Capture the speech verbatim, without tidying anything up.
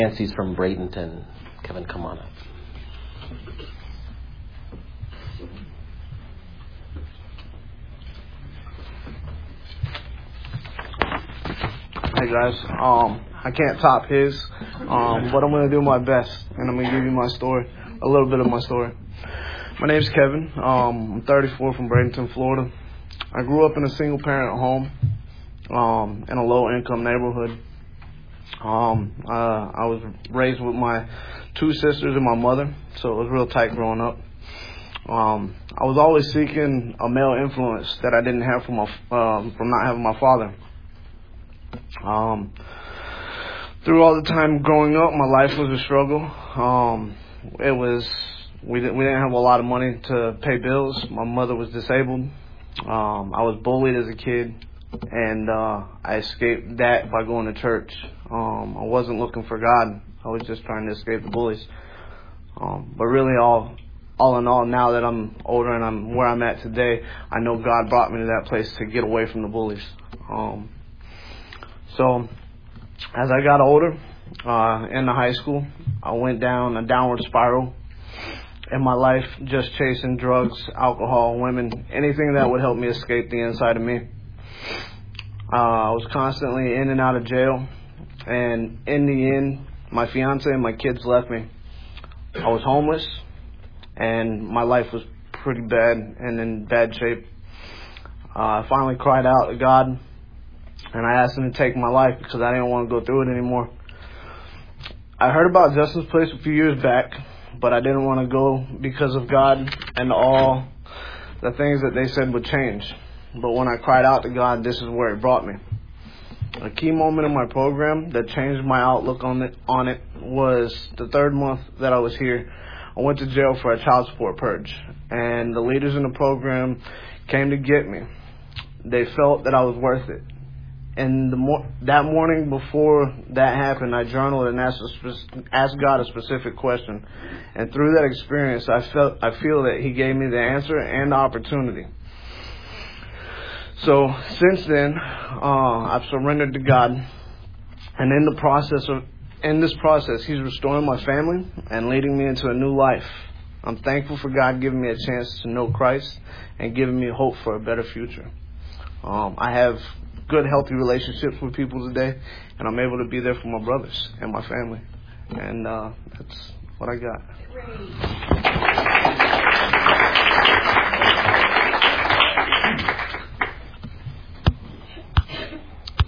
Nancy's from Bradenton. Kevin, come on up. Hey guys, um, I can't top his, um, but I'm gonna do my best, and I'm gonna give you my story, a little bit of my story. My name's Kevin. Um, I'm thirty-four from Bradenton, Florida. I grew up in a single-parent home, um, in a low-income neighborhood. Um, uh, I was raised with my two sisters and my mother, so it was real tight growing up. Um, I was always seeking a male influence that I didn't have from my, um, from not having my father. Um, through all the time growing up, my life was a struggle. Um, it was, we didn't, we didn't have a lot of money to pay bills. My mother was disabled. Um, I was bullied as a kid, and, uh, I escaped that by going to church. Um, I wasn't looking for God. I was just trying to escape the bullies. Um, but really all, all in all, now that I'm older and I'm where I'm at today, I know God brought me to that place to get away from the bullies. Um, So, as I got older, uh, in the high school, I went down a downward spiral in my life, just chasing drugs, alcohol, women, anything that would help me escape the inside of me. Uh, I was constantly in and out of jail, and in the end, my fiance and my kids left me. I was homeless, and my life was pretty bad and in bad shape. Uh, I finally cried out to God, and I asked him to take my life because I didn't want to go through it anymore. I heard about Justin's Place a few years back, but I didn't want to go because of God and all the things that they said would change. But when I cried out to God, this is where it brought me. A key moment in my program that changed my outlook on it, on it was the third month that I was here. I went to jail for a child support purge, and the leaders in the program came to get me. They felt that I was worth it. And the mo- that morning before that happened, I journaled and asked, a spe- asked God a specific question. And through that experience, I felt I feel that He gave me the answer and the opportunity. So since then, uh, I've surrendered to God, and in the process of in this process, He's restoring my family and leading me into a new life. I'm thankful for God giving me a chance to know Christ and giving me hope for a better future. Um, I have good, healthy relationships with people today, and I'm able to be there for my brothers and my family. And uh, that's what I got.